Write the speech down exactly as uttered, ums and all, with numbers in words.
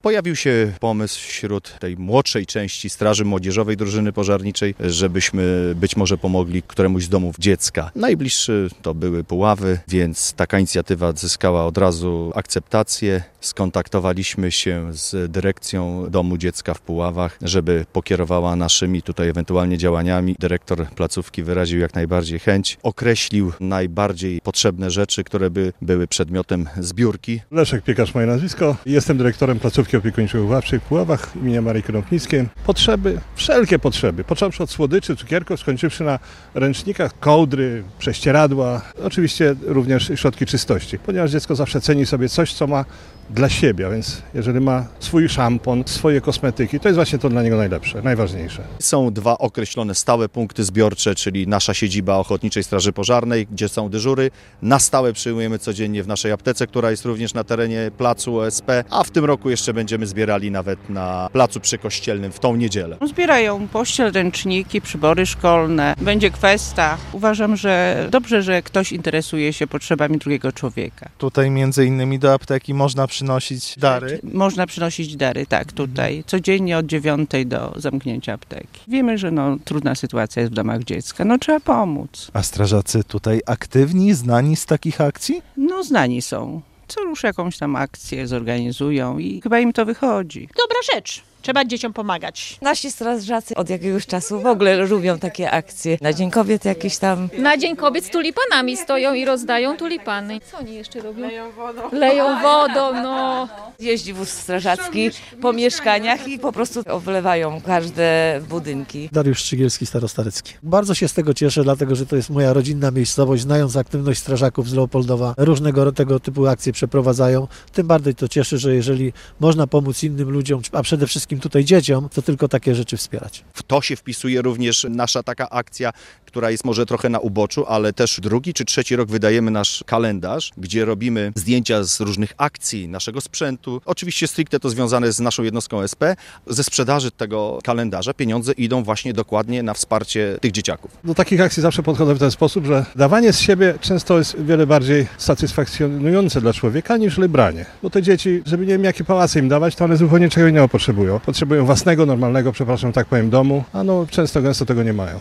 Pojawił się pomysł wśród tej młodszej części Straży Młodzieżowej Drużyny Pożarniczej, żebyśmy być może pomogli któremuś z domów dziecka. Najbliższy to były Puławy, więc taka inicjatywa zyskała od razu akceptację. Skontaktowaliśmy się z dyrekcją Domu Dziecka w Puławach, żeby pokierowała naszymi tutaj ewentualnie działaniami. Dyrektor placówki wyraził jak najbardziej chęć, określił najbardziej potrzebne rzeczy, które by były przedmiotem zbiórki. Leszek Piekarz, moje nazwisko. Jestem dyrektorem placówki opiekuńczo-wychowawczej w Puławach imienia Marii Konopnickiej. Potrzeby, wszelkie potrzeby, począwszy od słodyczy, cukierków, skończywszy na ręcznikach, kołdry, prześcieradła, oczywiście również środki czystości, ponieważ dziecko zawsze ceni sobie coś, co ma dla siebie, a więc jeżeli ma swój szampon, swoje kosmetyki, to jest właśnie to dla niego najlepsze, najważniejsze. Są dwa określone stałe punkty zbiorcze, czyli nasza siedziba Ochotniczej Straży Pożarnej, gdzie są dyżury. Na stałe przyjmujemy codziennie w naszej aptece, która jest również na terenie placu O S P, a w tym roku jeszcze będziemy zbierali nawet na placu przykościelnym w tą niedzielę. Zbierają pościel, ręczniki, przybory szkolne, będzie kwesta. Uważam, że dobrze, że ktoś interesuje się potrzebami drugiego człowieka. Tutaj między innymi do apteki można przynosić dary. Można przynosić dary, tak, tutaj. Codziennie od dziewiątej do zamknięcia apteki. Wiemy, że no, trudna sytuacja jest w domach dziecka, no trzeba pomóc. A strażacy tutaj aktywni, znani z takich akcji? No znani są. Co rusz jakąś tam akcję zorganizują i chyba im to wychodzi. Dobra rzecz. Trzeba dzieciom pomagać. Nasi strażacy od jakiegoś czasu w ogóle lubią takie akcje. Na Dzień Kobiet jakieś tam. Na Dzień Kobiet z tulipanami stoją i rozdają tulipany. Co oni jeszcze robią? Leją wodą. Leją wodą, no. Jeździ wóz strażacki po mieszkaniach i po prostu oblewają każde budynki. Dariusz Szczygielski, Starostarecki. Bardzo się z tego cieszę, dlatego że to jest moja rodzinna miejscowość. Znając aktywność strażaków z Leopoldowa, różnego tego typu akcje przeprowadzają. Tym bardziej to cieszy, że jeżeli można pomóc innym ludziom, a przede wszystkim tutaj dzieciom, to tylko takie rzeczy wspierać. W to się wpisuje również nasza taka akcja, która jest może trochę na uboczu, ale też drugi czy trzeci rok wydajemy nasz kalendarz, gdzie robimy zdjęcia z różnych akcji, naszego sprzętu. Oczywiście stricte to związane z naszą jednostką O S P. Ze sprzedaży tego kalendarza pieniądze idą właśnie dokładnie na wsparcie tych dzieciaków. Do takich akcji zawsze podchodzę w ten sposób, że dawanie z siebie często jest wiele bardziej satysfakcjonujące dla człowieka niż branie. Bo te dzieci, żeby nie wiem jakie pałace im dawać, to one zupełnie czego innego potrzebują. Potrzebują własnego, normalnego, przepraszam, tak powiem, domu, a no często gęsto tego nie mają.